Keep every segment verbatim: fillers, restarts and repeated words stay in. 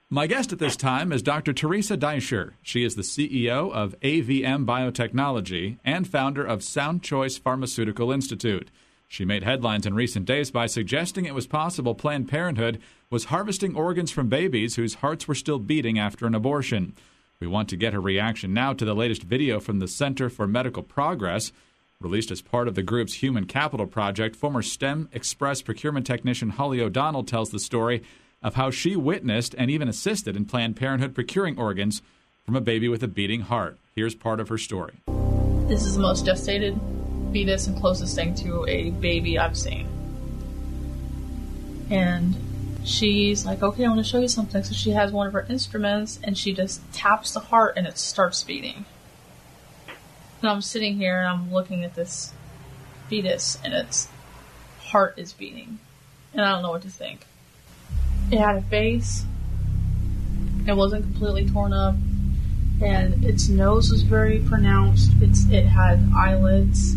My guest at this time is Doctor Teresa Deisher. She is the C E O of A V M Biotechnology and founder of Sound Choice Pharmaceutical Institute. She made headlines in recent days by suggesting it was possible Planned Parenthood was harvesting organs from babies whose hearts were still beating after an abortion. We want to get her reaction now to the latest video from the Center for Medical Progress. Released as part of the group's Human Capital Project, former STEM Express procurement technician Holly O'Donnell tells the story of how she witnessed and even assisted in Planned Parenthood procuring organs from a baby with a beating heart. Here's part of her story. This is the most gestated fetus and closest thing to a baby I've seen. And she's like, okay, I want to show you something. So she has one of her instruments and she just taps the heart and it starts beating. And I'm sitting here and I'm looking at this fetus and its heart is beating. And I don't know what to think. It had a face. It wasn't completely torn up. And its nose was very pronounced. It's It had eyelids.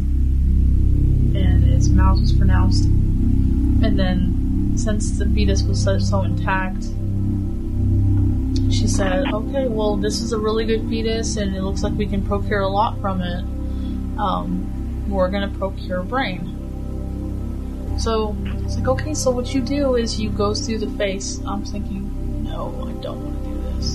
And its mouth was pronounced. And then, since the fetus was so, so intact, she said, okay, well, this is a really good fetus, and it looks like we can procure a lot from it. Um, we're going to procure a brain. So, it's like, okay, so what you do is you go through the face. I'm thinking, no, I don't want to do this.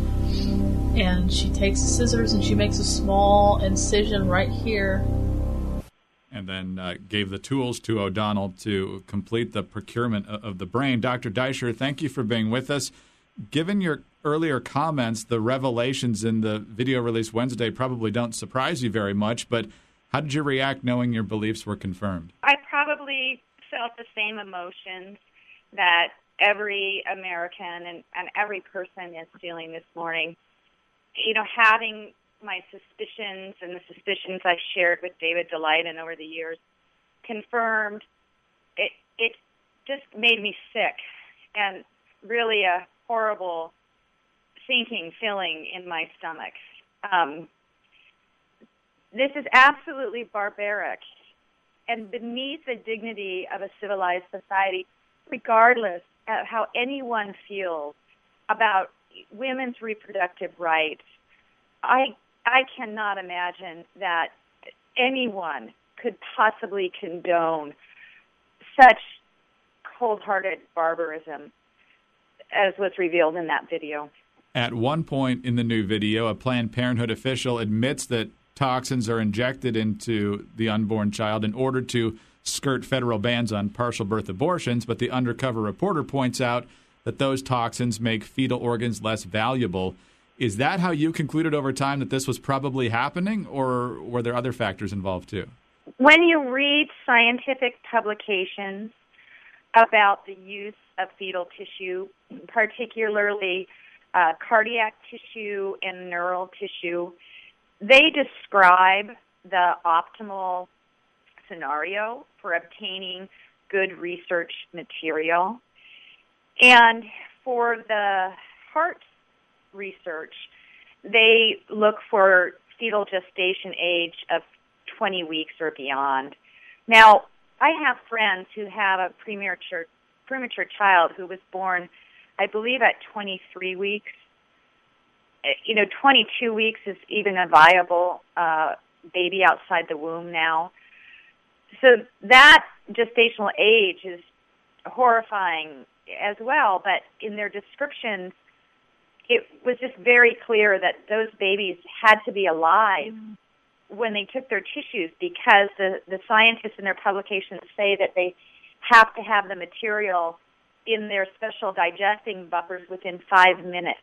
And she takes the scissors and she makes a small incision right here. And then uh, gave the tools to O'Donnell to complete the procurement of, of the brain. Doctor Deisher, thank you for being with us. Given your earlier comments, the revelations in the video released Wednesday probably don't surprise you very much, but how did you react knowing your beliefs were confirmed? I probably felt the same emotions that every American and, and every person is feeling this morning. You know, having my suspicions and the suspicions I shared with David Daleiden over the years confirmed, it, it just made me sick and really a horrible sinking feeling in my stomach. Um, this is absolutely barbaric and beneath the dignity of a civilized society, regardless of how anyone feels about women's reproductive rights. I I cannot imagine that anyone could possibly condone such cold-hearted barbarism as was revealed in that video. At one point in the new video, a Planned Parenthood official admits that toxins are injected into the unborn child in order to skirt federal bans on partial birth abortions, but the undercover reporter points out that those toxins make fetal organs less valuable. Is that how you concluded over time that this was probably happening, or were there other factors involved too? When you read scientific publications about the use of fetal tissue, particularly uh, cardiac tissue and neural tissue, they describe the optimal scenario for obtaining good research material. And for the heart research, they look for fetal gestation age of twenty weeks or beyond. Now, I have friends who have a premature premature child who was born, I believe, at twenty-three weeks. You know, twenty-two weeks is even a viable uh, baby outside the womb now. So that gestational age is horrifying as well, but in their descriptions, it was just very clear that those babies had to be alive when they took their tissues, because the, the scientists in their publications say that they have to have the material in their special digesting buffers within five minutes.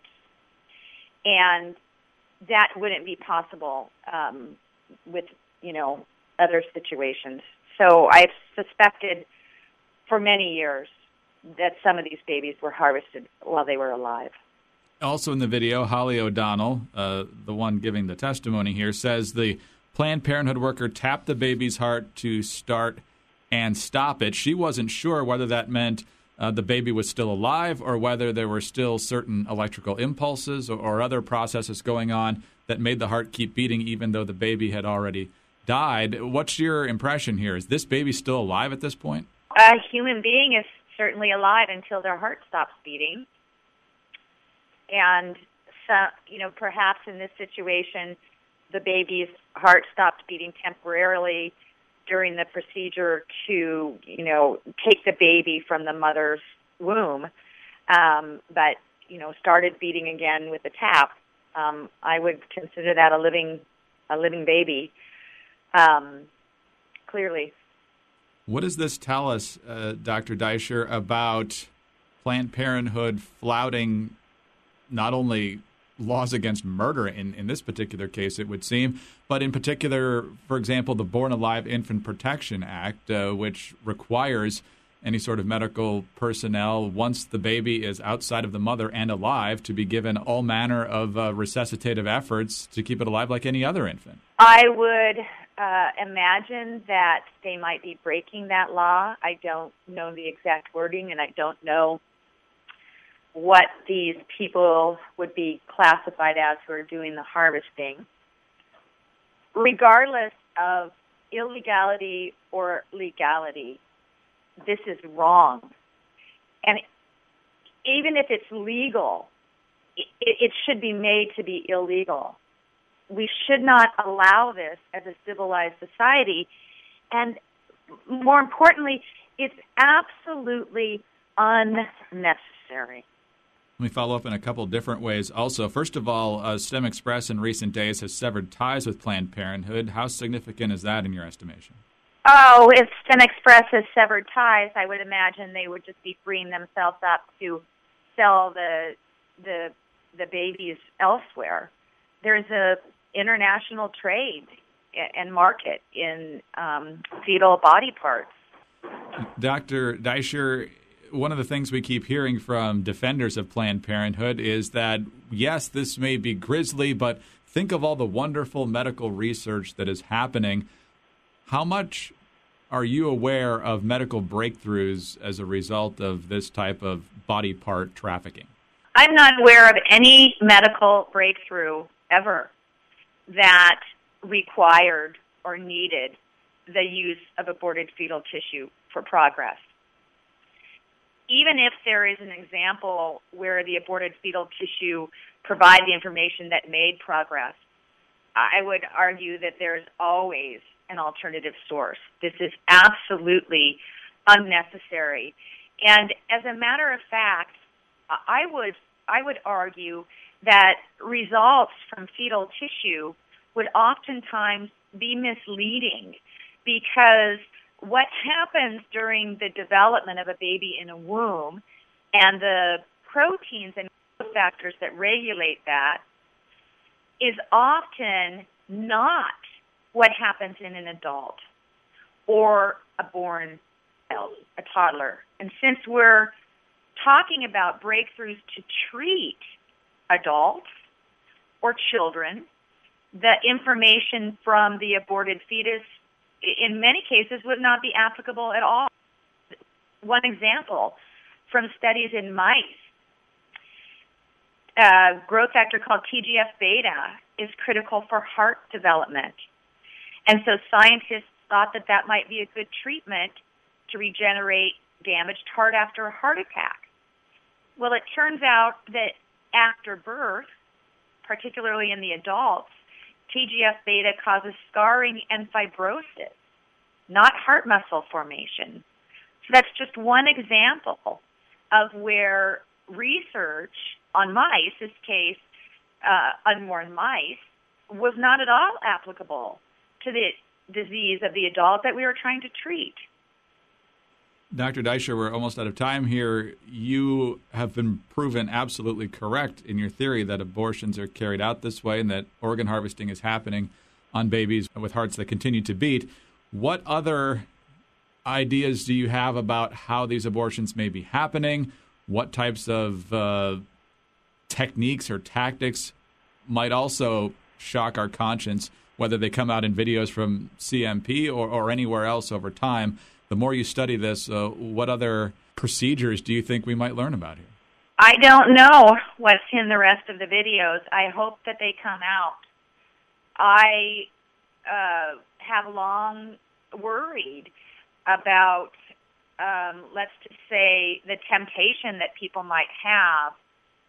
And that wouldn't be possible um, with, you know, other situations. So I've suspected for many years that some of these babies were harvested while they were alive. Also in the video, Holly O'Donnell, uh, the one giving the testimony here, says the Planned Parenthood worker tapped the baby's heart to start and stop it. She wasn't sure whether that meant uh, the baby was still alive or whether there were still certain electrical impulses or, or other processes going on that made the heart keep beating even though the baby had already died. What's your impression here? Is this baby still alive at this point? A human being is certainly alive until their heart stops beating. and so, you know, perhaps in this situation, the baby's heart stopped beating temporarily during the procedure to, you know, take the baby from the mother's womb, um, but, you know, started beating again with the tap. Um, I would consider that a living, a living baby, um, clearly. What does this tell us, uh, Doctor Deisher, about Planned Parenthood flouting not only laws against murder in, in this particular case, it would seem, but in particular, for example, the Born Alive Infant Protection Act, uh, which requires any sort of medical personnel, once the baby is outside of the mother and alive, to be given all manner of uh, resuscitative efforts to keep it alive like any other infant? I would uh, imagine that they might be breaking that law. I don't know the exact wording, and I don't know what these people would be classified as who are doing the harvesting. Regardless of illegality or legality, this is wrong. And even if it's legal, it, it should be made to be illegal. We should not allow this as a civilized society. And more importantly, it's absolutely unnecessary. Let me follow up in a couple different ways also. First of all, uh, STEM Express in recent days has severed ties with Planned Parenthood. How significant is that in your estimation? Oh, if STEM Express has severed ties, I would imagine they would just be freeing themselves up to sell the the the babies elsewhere. There's a international trade and market in um, fetal body parts. Doctor Deisher, one of the things we keep hearing from defenders of Planned Parenthood is that, yes, this may be grisly, but think of all the wonderful medical research that is happening. How much are you aware of medical breakthroughs as a result of this type of body part trafficking? I'm not aware of any medical breakthrough ever that required or needed the use of aborted fetal tissue for progress. Even if there is an example where the aborted fetal tissue provided the information that made progress, I would argue that there's always an alternative source. This is absolutely unnecessary. And as a matter of fact, I would I would argue that results from fetal tissue would oftentimes be misleading, because what happens during the development of a baby in a womb and the proteins and factors that regulate that is often not what happens in an adult or a born child, a toddler. And since we're talking about breakthroughs to treat adults or children, the information from the aborted fetus in many cases would not be applicable at all. One example from studies in mice, a growth factor called T G F beta is critical for heart development. And so scientists thought that that might be a good treatment to regenerate damaged heart after a heart attack. Well, it turns out that after birth, particularly in the adults, T G F beta causes scarring and fibrosis, not heart muscle formation. So that's just one example of where research on mice, this case, uh, unborn mice, was not at all applicable to the disease of the adult that we were trying to treat. Doctor Deisher, we're almost out of time here. You have been proven absolutely correct in your theory that abortions are carried out this way and that organ harvesting is happening on babies with hearts that continue to beat. What other ideas do you have about how these abortions may be happening? What types of uh, techniques or tactics might also shock our conscience, whether they come out in videos from C M P or, or anywhere else over time? The more you study this, uh, what other procedures do you think we might learn about here? I don't know what's in the rest of the videos. I hope that they come out. I uh, have long worried about, um, let's just say, the temptation that people might have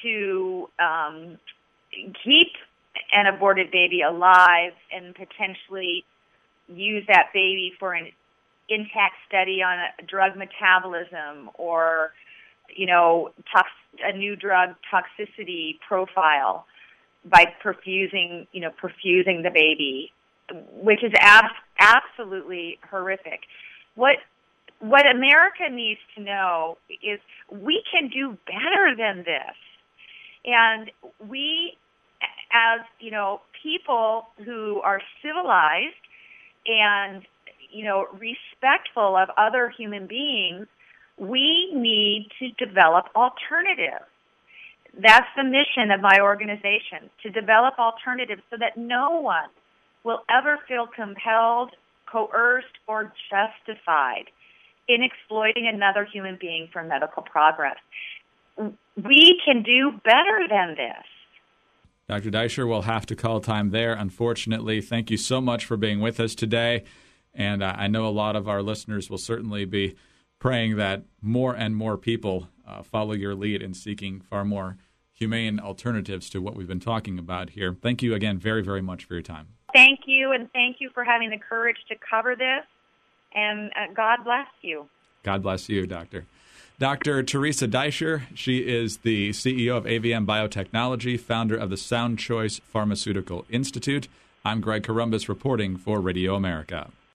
to um, keep an aborted baby alive and potentially use that baby for an intact study on a drug metabolism or, you know, tox- a new drug toxicity profile by perfusing, you know, perfusing the baby, which is ab- absolutely horrific. What what America needs to know is we can do better than this. And we, as, you know, people who are civilized and, you know, respectful of other human beings, we need to develop alternatives. That's the mission of my organization, to develop alternatives so that no one will ever feel compelled, coerced, or justified in exploiting another human being for medical progress. We can do better than this. Doctor Deisher, we'll have to call time there, unfortunately. Thank you so much for being with us today. And uh, I know a lot of our listeners will certainly be praying that more and more people uh, follow your lead in seeking far more humane alternatives to what we've been talking about here. Thank you again very, very much for your time. Thank you, and thank you for having the courage to cover this. And uh, God bless you. God bless you, Doctor. Doctor Teresa Deisher, she is the C E O of A V M Biotechnology, founder of the Sound Choice Pharmaceutical Institute. I'm Greg Corombos reporting for Radio America.